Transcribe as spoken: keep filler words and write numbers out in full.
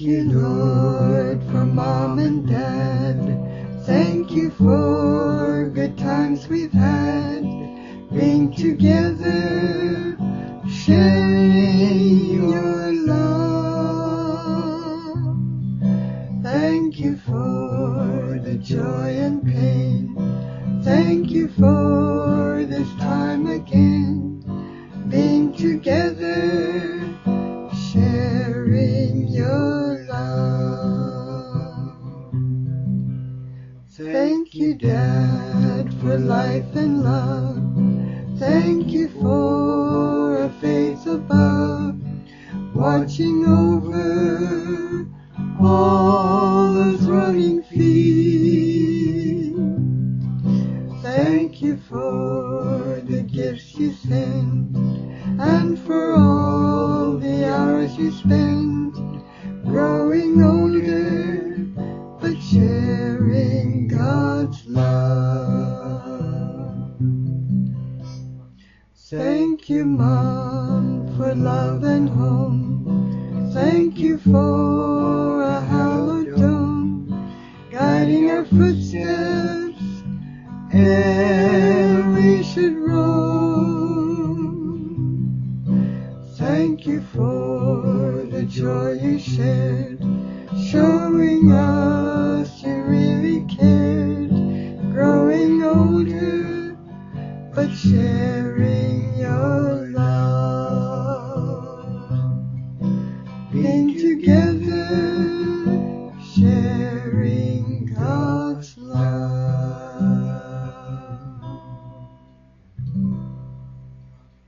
you, Lord, for Mom and Dad. Thank you for good times we've had, being together, sharing your love. Thank you for the joy and pain. Thank you for this time again, being together, sharing your love. Thank you, Dad, for life and love. Thank you for a faith above, watching over all those running feet. Thank you for the gifts you send, and for all the hours you spend, growing older, but sharing God's love. Thank you, Mom, for love and home. Thank you for a hallowed dome, guiding our footsteps ere we should roam. Thank you for the joy you shared, showing us you really cared, growing older, but sharing